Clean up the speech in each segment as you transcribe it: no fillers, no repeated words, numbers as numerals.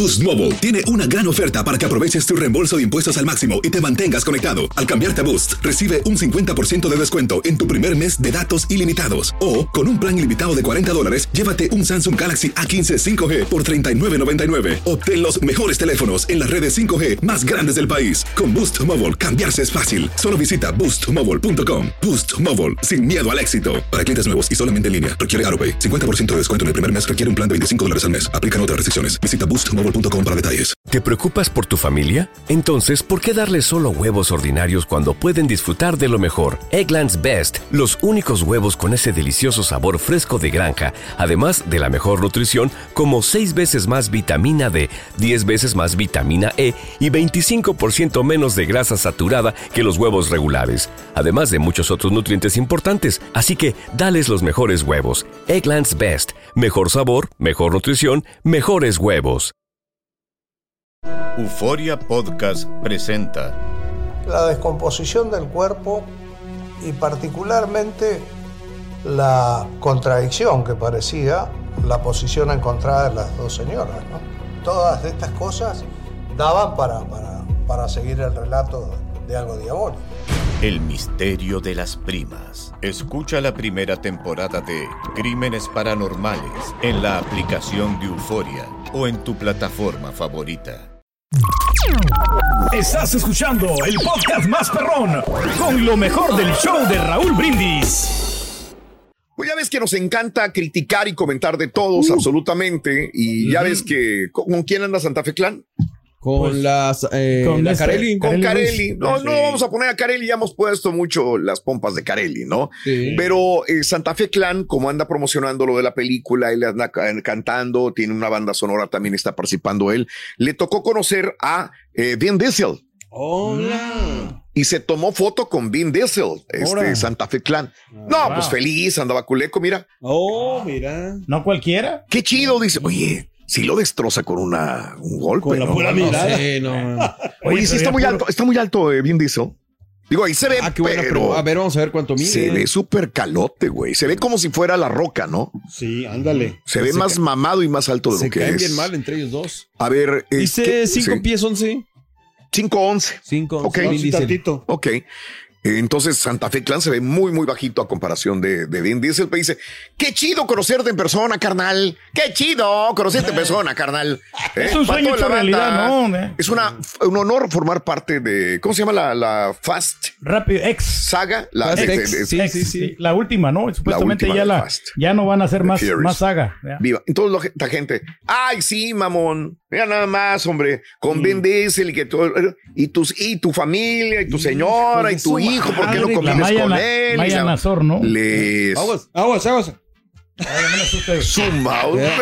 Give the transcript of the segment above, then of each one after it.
Boost Mobile tiene una gran oferta para que aproveches tu reembolso de impuestos al máximo y te mantengas conectado. Al cambiarte a Boost, recibe un 50% de descuento en tu primer mes de datos ilimitados. O, con un plan ilimitado de $40, llévate un Samsung Galaxy A15 5G por $39.99. Obtén los mejores teléfonos en las redes 5G más grandes del país. Con Boost Mobile, cambiarse es fácil. Solo visita boostmobile.com. Boost Mobile, sin miedo al éxito. Para clientes nuevos y solamente en línea, requiere AroPay. 50% de descuento en el primer mes requiere un plan de $25 al mes. Aplican otras restricciones. Visita boostmobile.com para detalles. ¿Te preocupas por tu familia? Entonces, ¿por qué darles solo huevos ordinarios cuando pueden disfrutar de lo mejor? Eggland's Best, los únicos huevos con ese delicioso sabor fresco de granja, además de la mejor nutrición, como 6 veces más vitamina D, 10 veces más vitamina E y 25% menos de grasa saturada que los huevos regulares, además de muchos otros nutrientes importantes. Así que, dales los mejores huevos. Eggland's Best, mejor sabor, mejor nutrición, mejores huevos. Euforia Podcast presenta la descomposición del cuerpo y particularmente la contradicción que parecía la posición encontrada de las dos señoras, ¿no? Todas estas cosas daban para seguir el relato de algo diabólico. El misterio de las primas. Escucha la primera temporada de Crímenes Paranormales en la aplicación de Euforia o en tu plataforma favorita. Estás escuchando el podcast más perrón con lo mejor del show de Raúl Brindis. Pues ya ves que nos encanta criticar y comentar de todos, absolutamente. Y ya ves que... ¿Con quién anda Santa Fe Clan? Con la Carelli. Con Carelli. No, sí. no vamos a poner a Carelli, ya hemos puesto mucho las pompas de Carelli, ¿no? Sí. Pero Santa Fe Clan, como anda promocionando lo de la película, él anda cantando, tiene una banda sonora, también está participando él. Le tocó conocer a Vin Diesel. Hola. Y se tomó foto con Vin Diesel, Santa Fe Clan. No, pues feliz, andaba culeco, mira. Oh, mira. No cualquiera. Qué chido, dice. Oye, si lo destroza con un golpe. Con la ¿no? pura mirada. No sé, no. Oye, sí, está muy alto Vin Diesel. Digo, ahí se ve, qué buena prueba. A ver, vamos a ver cuánto mide. Se ve súper calote, güey. Se ve como si fuera La Roca, ¿no? Sí, ándale. Se ve más mamado y más alto de lo que es. Se caen bien mal entre ellos dos. A ver. Dice 5 pies 11. 5'11". 5'11". Ok. Entonces Santa Fe Clan se ve muy, muy bajito a comparación de Vin Diesel. Me dice, qué chido conocerte en persona, carnal. Qué chido conocerte en persona, carnal. Es un sueño hecho realidad, ¿no? Es un honor formar parte de, ¿cómo se llama la Fast? Rápido X. Saga. Sí. La última, ¿no? Supuestamente ya no van a hacer más saga. Ya. Viva. Entonces la gente, ay, sí, mamón. Mira nada más, hombre, con Vin Diesel y que todo, y tu familia, y tu señora, y tu hijo, ¿por qué no convives con él? Maya Nazor, ¿no? Aguas. Zumba, hombre,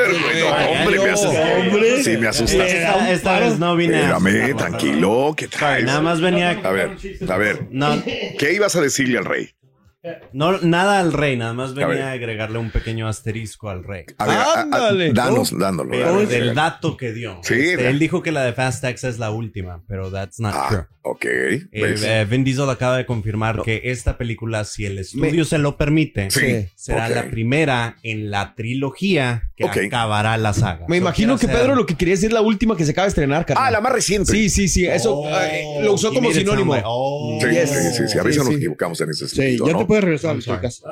sí, me asustaste. Esta vez no vine. Espérame, tranquilo, ¿qué traes? Nada más venía. A ver. No. ¿Qué ibas a decirle al rey? No, nada al rey, nada más venía a agregarle un pequeño asterisco al rey. A ver, dándolo. Del dato que dio. Sí, él dijo que la de Fast X es la última, pero that's not true. Ok. Vin Diesel acaba de confirmar que esta película, si el estudio se lo permite, será la primera en la trilogía que acabará la saga. Me imagino que Pedro lo que quería decir es la última que se acaba de estrenar, carnal. La más reciente. Sí. Eso lo usó como sinónimo. Sí. A veces nos equivocamos en ese sentido. Sí, ya te puedes regresar a casa.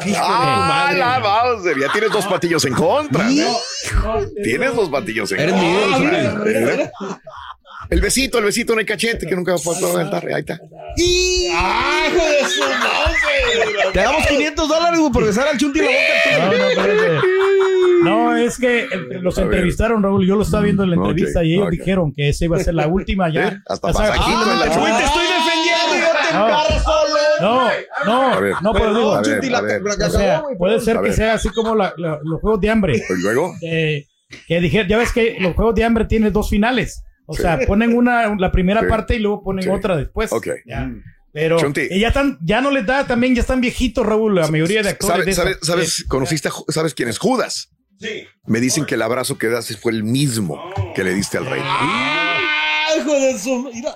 Ya tienes 2 patillos en contra. Tienes 2 patillos en contra. El besito en el cachete que nunca va a poder aventar. Ahí está. ¡Hijo de su madre! Te damos $500 por besar al Chunti en la boca. No, es que los entrevistaron, Raúl. Yo lo estaba viendo en la entrevista y ellos dijeron que esa iba a ser la última ya. Hasta pasajito en la te estoy defendiendo y no te embarras solo. No, pero digo, puede ser que sea así como los Juegos de Hambre. ¿Y luego? Que dijeron, ya ves que los Juegos de Hambre tienen 2 finales. O sea, ponen la primera parte y luego ponen otra después. Ok. Ya. Pero ya no les da, también ya están viejitos, Raúl, la mayoría de actores. ¿Sabes quién es Judas? Sí. Me dicen que el abrazo que das fue el mismo que le diste al rey. ¡Hijo de su... Mira.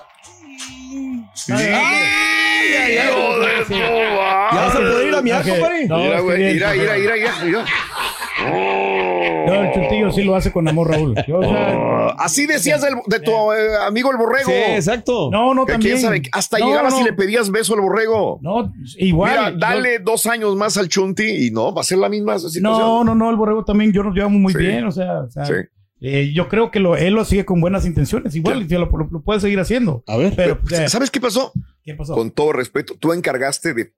¿Ya vas a poder ir a mi compadre? Mira, güey. Mira. No, el Chunti Saltillo sí lo hace con amor, Raúl. Yo, así decías de tu amigo el borrego. Sí, exacto. No, que también. quién sabe, hasta llegabas y le pedías beso al borrego. No, igual. Mira, dale 2 años más al Chunti y no, va a ser la misma situación. No, el borrego también yo nos llevamos muy bien, o sea yo creo que él lo sigue con buenas intenciones, igual lo puede seguir haciendo. A ver, pero ¿sabes qué pasó? ¿Qué pasó? Con todo respeto, tú encargaste de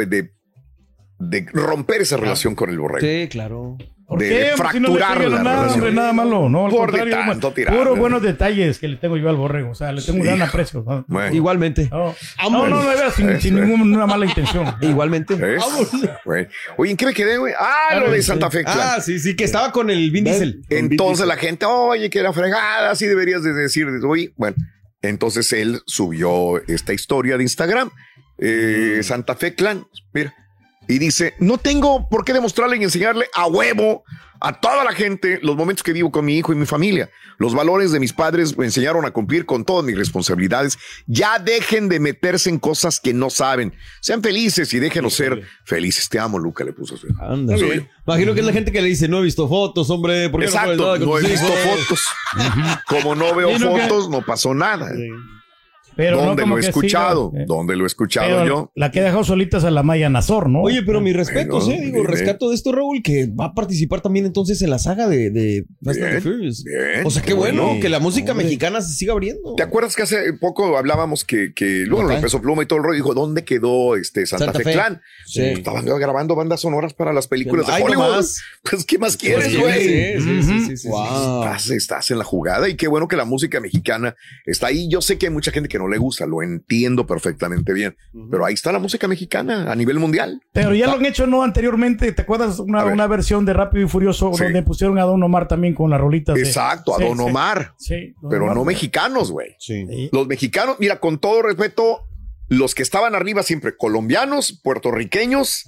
romper esa relación con el borrego. Sí, claro. De fracturar la relación. Nada malo, no, al Por contrario, de tanto tirar. Puros buenos detalles que le tengo yo al borrego, o sea, le tengo un gran aprecio. ¿No? Bueno. Igualmente. No, de verdad, sin ninguna mala intención. Igualmente. Bueno. Oye, ¿en qué me quedé, güey? Lo de Santa Fe. Claro. Sí, que estaba con el Vin Diesel. Entonces la gente, oye, que era fregada, así deberías de decir, oye, bueno. Entonces él subió esta historia de Instagram, Santa Fe Clan, mira. Y dice, no tengo por qué demostrarle y enseñarle a huevo a toda la gente los momentos que vivo con mi hijo y mi familia. Los valores de mis padres me enseñaron a cumplir con todas mis responsabilidades. Ya dejen de meterse en cosas que no saben. Sean felices y déjenos ser felices. Te amo, Luca, le puso. Anda, imagino que es la gente que le dice, no he visto fotos, hombre. ¿Por qué exacto, no he visto fotos. Como no veo fotos, no pasó nada. Pero ¿Dónde lo he escuchado? ¿Dónde lo he escuchado yo? La que he dejado solitas a la Maya Nazor, ¿no? Oye, pero mis respetos, rescato de esto, Raúl, que va a participar también entonces en la saga de Fast and the Furious. O sea, qué bueno que la música mexicana se siga abriendo. ¿Te acuerdas que hace poco hablábamos que luego lo empezó Pluma y todo el rollo? Dijo, ¿dónde quedó Santa Fe Clan? Sí. Estaban grabando bandas sonoras para las películas de Hollywood. Pues, ¿qué más quieres, güey? Sí. Wow. Estás en la jugada y qué bueno que la música mexicana está ahí. Yo sé que hay mucha gente que no le gusta, lo entiendo perfectamente bien, pero ahí está la música mexicana a nivel mundial. Pero ya lo han hecho, ¿no? Anteriormente, ¿te acuerdas? Una versión de Rápido y Furioso donde pusieron a Don Omar también con las rolitas. Exacto, a Don Omar. Sí, pero Omar, no mexicanos, güey. Sí. Los mexicanos, mira, con todo respeto, los que estaban arriba siempre, colombianos, puertorriqueños,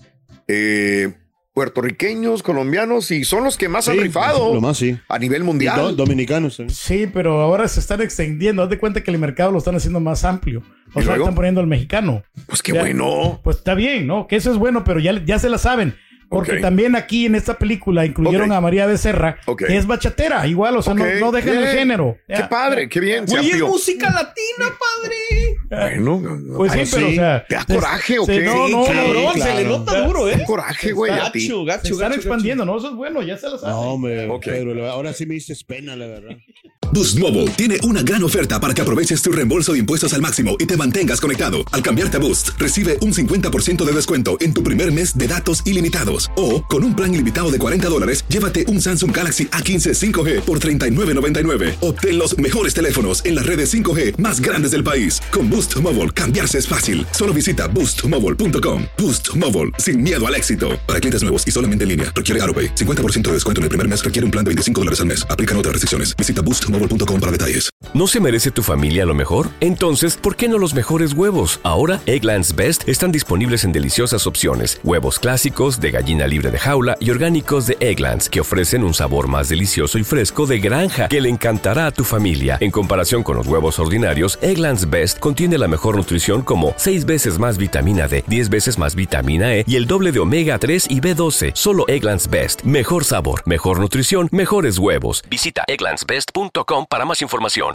colombianos, y son los que más han rifado a nivel mundial. Dominicanos. Sí, pero ahora se están extendiendo. Haz de cuenta que el mercado lo están haciendo más amplio. O sea, están poniendo al mexicano. Pues qué bueno. Pues está bien, ¿no? Que eso es bueno, pero ya se la saben. Porque también aquí en esta película incluyeron a María Becerra, que es bachatera, igual, o sea, no dejan el género. Qué padre, qué bien. Oye, es música latina, padre. Bueno, pues sí, pero o sea, ¿te da coraje o qué? No, cabrón, se le nota duro, ¿eh? Coraje, güey. Se están expandiendo, ¿no? Eso es bueno, ya se lo saben. No, hombre, Pedro, ahora sí me dices pena, la verdad. Boost Mobile tiene una gran oferta para que aproveches tu reembolso de impuestos al máximo y te mantengas conectado. Al cambiarte a Boost, recibe un 50% de descuento en tu primer mes de datos ilimitados. O, con un plan ilimitado de $40, llévate un Samsung Galaxy A15 5G por $39.99. Obtén los mejores teléfonos en las redes 5G más grandes del país. Con Boost Mobile, cambiarse es fácil. Solo visita boostmobile.com. Boost Mobile, sin miedo al éxito. Para clientes nuevos y solamente en línea, requiere AutoPay. 50% de descuento en el primer mes requiere un plan de $25 al mes. Aplican otras restricciones. Visita boostmobile.com para detalles. ¿No se merece tu familia lo mejor? Entonces, ¿por qué no los mejores huevos? Ahora, Eggland's Best están disponibles en deliciosas opciones. Huevos clásicos, de gallina libre de jaula y orgánicos de Eggland's, que ofrecen un sabor más delicioso y fresco de granja que le encantará a tu familia. En comparación con los huevos ordinarios, Eggland's Best contiene la mejor nutrición como 6 veces más vitamina D, 10 veces más vitamina E y el doble de omega 3 y B12. Solo Eggland's Best. Mejor sabor, mejor nutrición, mejores huevos. Visita egglandsbest.com para más información.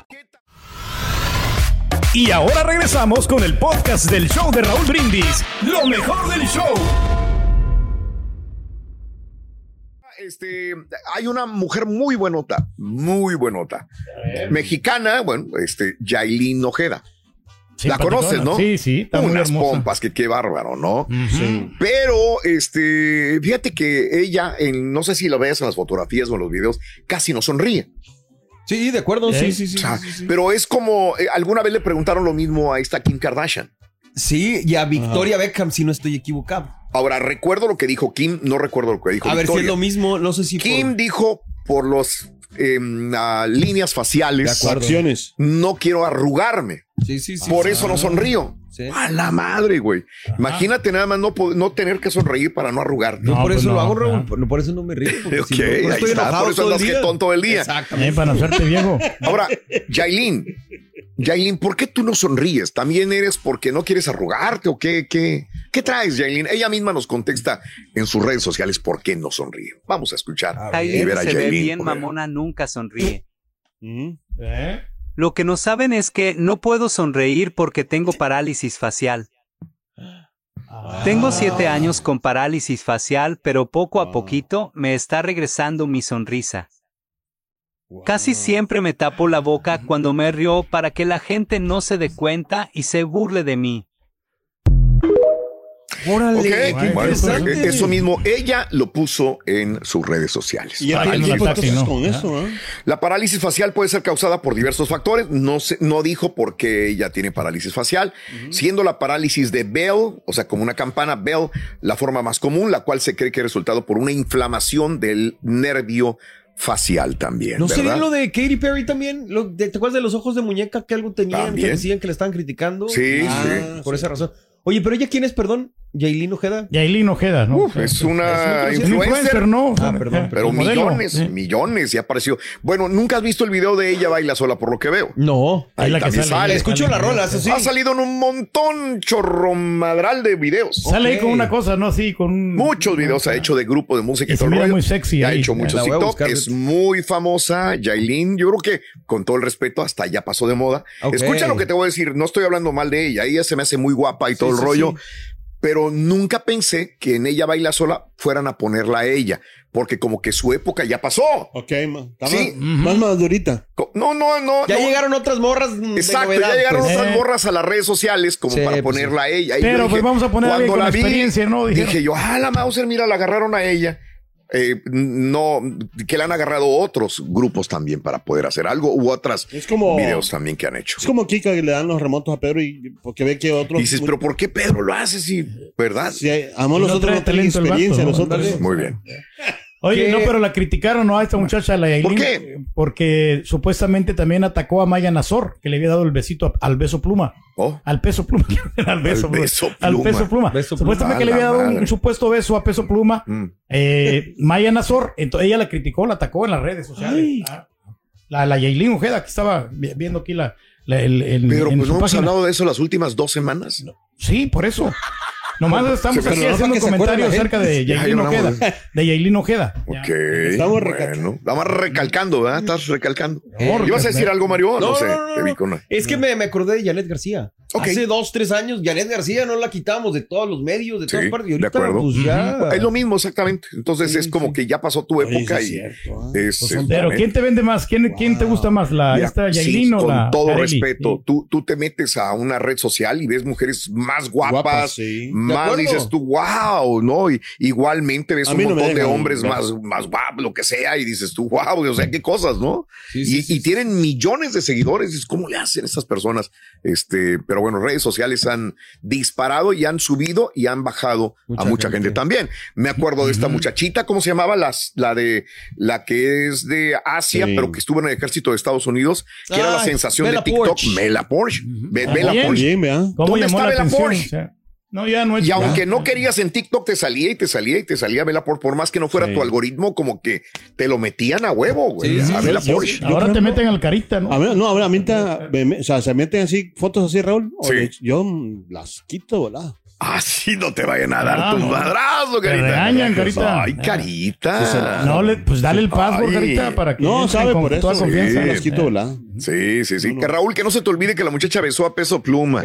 Y ahora regresamos con el podcast del show de Raúl Brindis, lo mejor del show. Hay una mujer muy buenota, mexicana, bueno, Yailin Ojeda. Sí, la conoces, ¿no? Sí, está muy unas hermosa. pompas, que qué bárbaro, ¿no? Sí. Pero, fíjate que ella, no sé si lo ves en las fotografías o en los videos, casi no sonríe. Sí, de acuerdo, sí. O sea, pero es como, alguna vez le preguntaron lo mismo a esta Kim Kardashian. Sí, y a Victoria Beckham, si no estoy equivocado. Ahora, recuerdo lo que dijo Kim, no recuerdo lo que dijo Victoria. A ver si es lo mismo, no sé si... Kim dijo por los líneas faciales. De acciones. No quiero arrugarme. Sí. Por eso no sonrío. Sí. A la madre, güey. Imagínate nada más no tener que sonreír para no arrugar. No, por eso lo hago, Raúl. Por eso no me río. Ok, ahí está. Por eso andas jetón todo el día. Exactamente. Para hacerte viejo. Ahora, Yailin, ¿por qué tú no sonríes? ¿También eres porque no quieres arrugarte o qué ¿Qué traes, Yailin? Ella misma nos contesta en sus redes sociales por qué no sonríe. Vamos a escuchar. Yailin se ve bien mamona, nunca sonríe. Lo que no saben es que no puedo sonreír porque tengo parálisis facial. Tengo 7 años con parálisis facial, pero poco a poquito me está regresando mi sonrisa. Casi siempre me tapo la boca cuando me río para que la gente no se dé cuenta y se burle de mí. Órale, okay. Bueno, eso mismo, ella lo puso en sus redes sociales. ¿Y con eso? La parálisis facial puede ser causada por diversos factores. No dijo por qué ella tiene parálisis facial, siendo la parálisis de Bell, o sea, como una campana Bell, la forma más común, la cual se cree que es resultado por una inflamación del nervio facial también. ¿No sería lo de Katy Perry también? ¿Te acuerdas de los ojos de muñeca que algo tenían? ¿También? Que decían que le estaban criticando. Sí, por esa razón. Oye, pero ella, ¿quién es, perdón? ¿Yailin Ojeda? Yailin Ojeda, ¿no? Es una influencer, ¿no? Perdón. Pero millones, ya apareció. Bueno, ¿nunca has visto el video de ella baila sola por lo que veo? No. Ahí la también sale. Escucho la rola, eso sí. Ha salido en un montón chorromadral de videos. Sale ahí con una cosa, ¿no? Sí, con... Muchos videos ha hecho de grupo de música y todo el rollo. Muy sexy. Ha hecho muchos TikTok. Es muy famosa, Yailin. Yo creo que, con todo el respeto, hasta ya pasó de moda. Escucha lo que te voy a decir. No estoy hablando mal de ella. Ella se me hace muy guapa y todo el rollo. Pero nunca pensé que en Ella Baila Sola fueran a ponerla a ella, porque como que su época ya pasó. Ok, más madurita. No. Ya llegaron otras morras. Exacto, ya llegaron otras morras a las redes sociales como para ponerla a ella. Pero dije, pues vamos a poner a alguien con la experiencia, ¿no? Dije yo, la Mauser, mira, la agarraron a ella. No, que le han agarrado otros grupos también para poder hacer algo u otras videos también que han hecho. Es como Kika que le dan los remotos a Pedro y porque ve que otros. Y dices, pero ¿por qué Pedro lo hace? Sí, ¿verdad? Sí, nosotros no tenemos experiencia, nosotros. Muy bien. Oye, no, pero la criticaron, ¿no? A esta muchacha, la Yailin. ¿Por qué? Porque supuestamente también atacó a Maya Nazor, que le había dado el besito al beso pluma. Al peso pluma. Al peso pluma. Supuestamente que le había dado un supuesto beso a peso pluma. Maya Nazor, entonces ella la criticó, la atacó en las redes sociales. La Yailin Ojeda, que estaba viendo aquí pero pues no hemos hablado de eso las últimas 2 semanas. Sí, por eso. Nomás estamos aquí haciendo comentarios acerca de Yailin Ojeda. De Yailin Ojeda. Ok. Estamos recalcando, ¿verdad? Estás recalcando. ¿Ibas a decir algo, Mario? No sé. Te vi con... Es que me acordé de Janet García. Hace 2-3 años, Janet García no la quitamos de todos los medios, de todas partes. Y ahorita, de acuerdo. Pues ya... Es lo mismo, exactamente. Entonces es como que ya pasó tu época. Pero ¿quién te vende más? ¿Quién te gusta más? ¿Esta Yailin o la con todo respeto, tú te metes a una red social y ves mujeres más guapas, más dices tú, wow, ¿no? Y igualmente ves un montón de hombres más guapos, lo que sea, y dices tú, wow, o sea, qué cosas, ¿no? Y tienen millones de seguidores. Dices, ¿cómo le hacen estas personas? Pero bueno, redes sociales han disparado y han subido y han bajado a mucha gente también. Me acuerdo de esta muchachita, ¿cómo se llamaba? La que es de Asia, pero que estuvo en el ejército de Estados Unidos, que era la sensación de TikTok. Bella Porsche. Bella Porsche. ¿Dónde está Bella Porsche? No, ya no es. Y aunque no querías en TikTok, te salía Bella Porsche, por más que no fuera tu algoritmo, como que te lo metían a huevo, güey. A Bella Porsche. Ahora te meten al carita, ¿no? A mí se meten así, fotos así, Raúl. Yo las quito, ¿verdad? Así no te vayan a dar tu madrazo, Carita. Te regañan, Carita. Ay, Carita. Pues dale el password, Carita, para que no sabe por eso. Toda confianza. Las quito, ¿verdad? Sí. Que Raúl, que no se te olvide que la muchacha besó a Peso Pluma.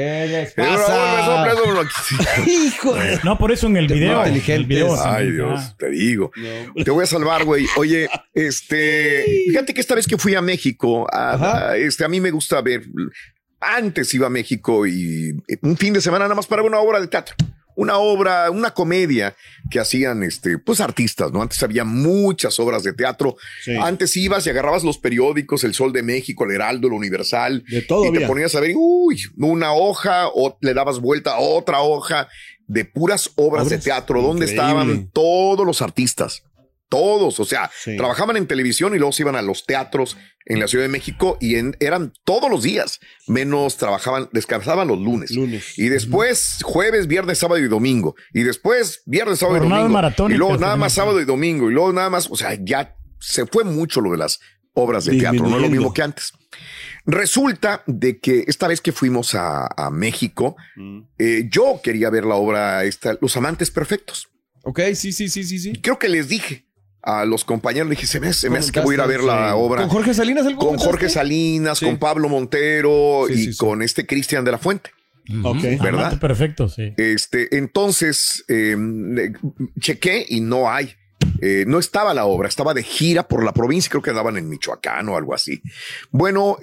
Hijo. No, por eso en el video. Ay, Dios, te digo. Te voy a salvar, güey. Oye, fíjate que esta vez que fui a México, a mí me gusta ver. Antes iba a México y un fin de semana nada más para una obra de teatro. Una comedia que hacían pues artistas, ¿no? Antes había muchas obras de teatro. Sí. Antes ibas y agarrabas los periódicos, El Sol de México, El Heraldo, El Universal, de todo y te ponías a ver, una hoja, o le dabas vuelta a otra hoja de puras obras de teatro, donde estaban todos los artistas. Todos, o sea, trabajaban en televisión y luego se iban a los teatros en la Ciudad de México y eran todos los días, menos descansaban los lunes. Y después jueves, viernes, sábado y domingo. Y después viernes, sábado y domingo. Y luego nada más sábado y domingo. Y luego nada más, o sea, ya se fue mucho lo de las obras de teatro, no es lo mismo que antes. Resulta de que esta vez que fuimos a México, yo quería ver la obra Los Amantes Perfectos. Ok, sí. Creo que les dije a los compañeros, le dije, se me hace que voy a ir a ver la obra. ¿Con Jorge Salinas? Con Jorge Salinas, con Pablo Montero y con Cristian de la Fuente. Okay. ¿Verdad? Perfecto, sí. Entonces, chequé y no hay. No estaba la obra, estaba de gira por la provincia, creo que andaban en Michoacán o algo así. Bueno,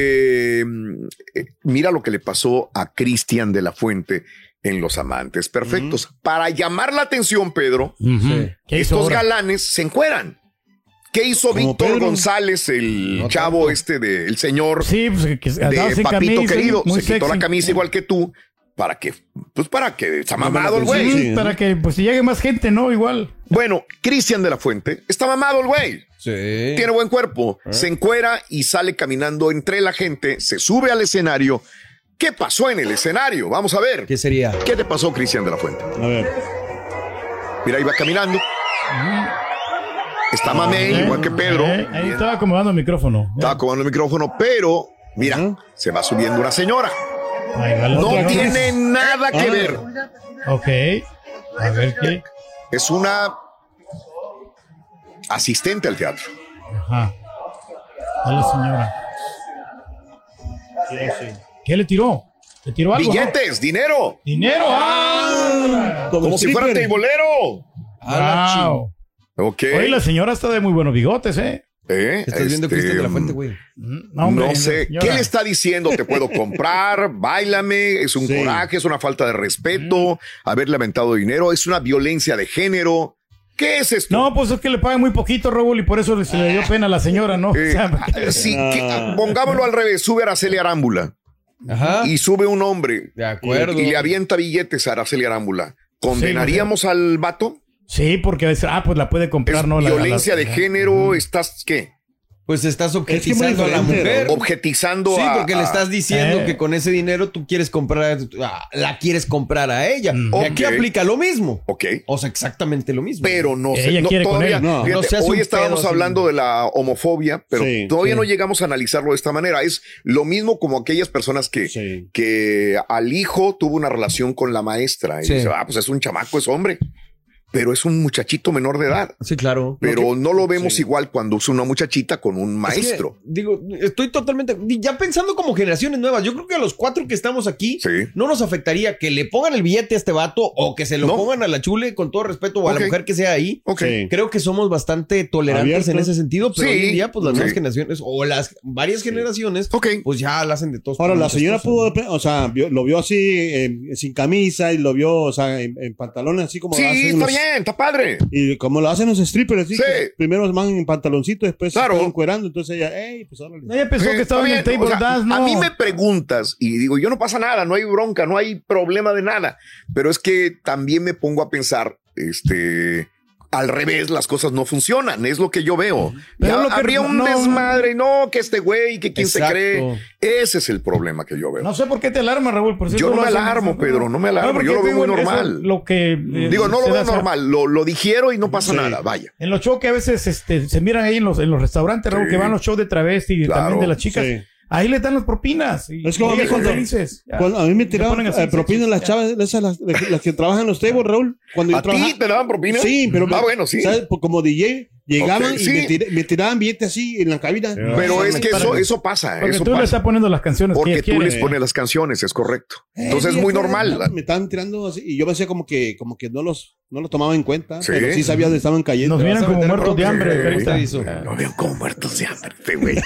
mira lo que le pasó a Cristian de la Fuente en Los Amantes Perfectos. Para llamar la atención, Pedro, estos galanes se encueran. ¿Qué hizo Víctor Pedro González, el chavo el señor de Papito camisa, Querido? Se quitó la camisa igual que tú. ¿Para qué? Pues para que está mamado el güey. Sí, para que pues llegue más gente, ¿no? Igual. Bueno, Cristian de la Fuente está mamado el güey. Sí. Tiene buen cuerpo. Se encuera y sale caminando entre la gente, se sube al escenario. ¿Qué pasó en el escenario? Vamos a ver. ¿Qué sería? ¿Qué te pasó, Cristian de la Fuente? A ver. Mira, iba caminando. Está mamey, igual que Pedro. Ahí estaba acomodando el micrófono. Pero, mira, se va subiendo una señora. No tiene nada que ver. Ok. A ver qué. Es una asistente al teatro. Ajá. A la señora. ¿Qué le tiró? ¿Le tiró algo? Billetes, ¿no? Dinero. ¡Dinero! ¡Ah! Como si fuera teibolero. ¡Wow! Ok. Oye, la señora está de muy buenos bigotes, ¿eh? Estás viendo Cristian de la Fuente, güey. No sé. ¿Qué le está diciendo? ¿Te puedo comprar? Báilame. Es un coraje, es una falta de respeto. Haberle aventado dinero. Es una violencia de género. ¿Qué es esto? No, pues es que le pagan muy poquito, Raúl, y por eso se le dio pena a la señora, ¿no? Pongámoslo al revés. Sube a Araceli Arámbula. Ajá. Y sube un hombre. De acuerdo. Y le avienta billetes a Araceli Arámbula. ¿Condenaríamos al vato? Sí, porque pues la puede comprar, es ¿no? Violencia de género, ¿estás qué? Pues estás objetizando a la mujer. Objetizando Sí, porque le estás diciendo que con ese dinero tú quieres comprar, la quieres comprar a ella. Y aquí aplica lo mismo. O sea, exactamente lo mismo. Pero no sé. Ella quiere todavía, con él. Fíjate, hoy estábamos hablando de la homofobia, pero todavía no llegamos a analizarlo de esta manera. Es lo mismo como aquellas personas que al hijo tuvo una relación con la maestra. Y dice, pues es un chamaco, es hombre. Pero es un muchachito menor de edad. Sí, claro. Pero no lo vemos igual cuando es una muchachita con un maestro. Es que, digo, estoy totalmente... Ya pensando como generaciones nuevas, yo creo que a los 4 que estamos aquí no nos afectaría que le pongan el billete a este vato o que se lo pongan a la chule, con todo respeto, o a la mujer que sea ahí. Creo que somos bastante tolerantes en ese sentido, pero hoy en día, pues las nuevas generaciones o las varias generaciones, pues ya la hacen de todos. Ahora, la señora pudo, o sea, lo vio así sin camisa y lo vio, o sea, en pantalones así como... Sí, está bien. Está padre. Y como lo hacen los strippers, así primero van en pantaloncito, después se están encuerando, entonces ella, pues órale. Ella pensó que estaba en el table dance, ¿no? A mí me preguntas y digo, yo no pasa nada, no hay bronca, no hay problema de nada, pero es que también me pongo a pensar, al revés, las cosas no funcionan, es lo que yo veo. Habría un desmadre, que este güey, que quién se cree. Ese es el problema que yo veo. No sé por qué te alarma, Raúl. Yo no me alarmo, Pedro, no me alarmo. Yo lo veo muy normal. Lo que, digo, no lo veo normal, lo digiero y no pasa nada, vaya. En los shows que a veces se miran ahí en los restaurantes, Raúl, que van los shows de travesti y también de las chicas. Ahí le dan las propinas. Es como cuando a mí me tiraban propinas las chavas, esas las que trabajan en los tables, Raúl. Cuando ¿A ti te daban propinas? Sí, pero bueno, sí. ¿sabes? Como DJ llegaban y me tiraban billetes así en la cabina. Pero es que eso pasa. Porque tú le estás poniendo las canciones. Porque tú les pones las canciones, es correcto. Entonces es muy normal. Me estaban tirando así y yo me hacía como que no los tomaba en cuenta, pero sí sabía dónde estaban cayendo. Nos vieron como muertos de hambre. Nos vieron como muertos de hambre, güey.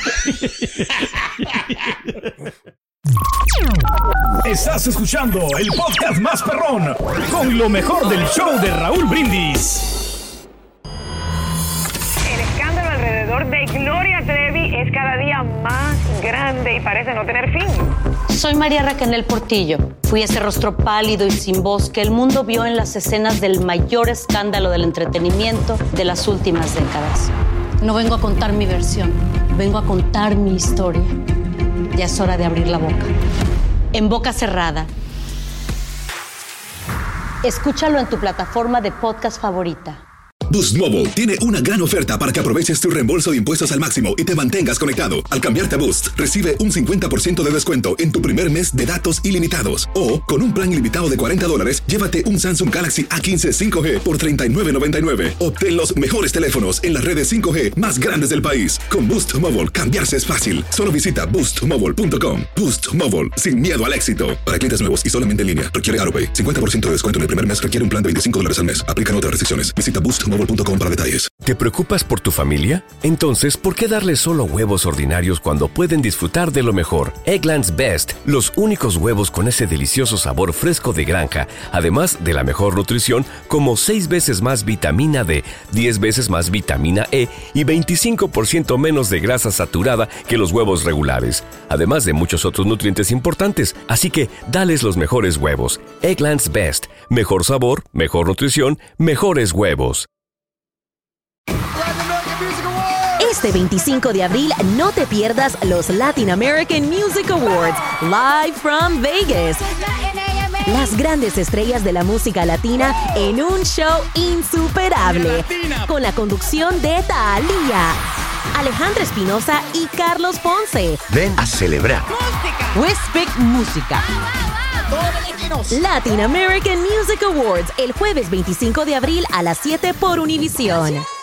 Estás escuchando el podcast más perrón con lo mejor del show de Raúl Brindis. El escándalo alrededor de Gloria Trevi es cada día más grande y parece no tener fin. Soy María Raquel Portillo. Fui ese rostro pálido y sin voz que el mundo vio en las escenas del mayor escándalo del entretenimiento de las últimas décadas. No vengo a contar mi versión, vengo a contar mi historia. Ya es hora de abrir la boca. En boca cerrada. Escúchalo en tu plataforma de podcast favorita. Boost Mobile tiene una gran oferta para que aproveches tu reembolso de impuestos al máximo y te mantengas conectado. Al cambiarte a Boost, recibe un 50% de descuento en tu primer mes de datos ilimitados. O, con un plan ilimitado de $40, llévate un Samsung Galaxy A15 5G por $39.99. Obtén los mejores teléfonos en las redes 5G más grandes del país. Con Boost Mobile, cambiarse es fácil. Solo visita boostmobile.com. Boost Mobile, sin miedo al éxito. Para clientes nuevos y solamente en línea, requiere AutoPay. 50% de descuento en el primer mes requiere un plan de $25 al mes. Aplican otras restricciones. Visita boostmobile.com para detalles. ¿Te preocupas por tu familia? Entonces, ¿por qué darles solo huevos ordinarios cuando pueden disfrutar de lo mejor? Eggland's Best, los únicos huevos con ese delicioso sabor fresco de granja, además de la mejor nutrición, como 6 veces más vitamina D, 10 veces más vitamina E y 25% menos de grasa saturada que los huevos regulares, además de muchos otros nutrientes importantes. Así que, dales los mejores huevos. Eggland's Best, mejor sabor, mejor nutrición, mejores huevos. Este 25 de abril no te pierdas los Latin American Music Awards, live from Vegas. Las grandes estrellas de la música latina en un show insuperable, con la conducción de Thalía, Alejandra Espinosa y Carlos Ponce. Ven a celebrar. We Speak Música. Latin American Music Awards, el jueves 25 de abril a las 7 por Univisión.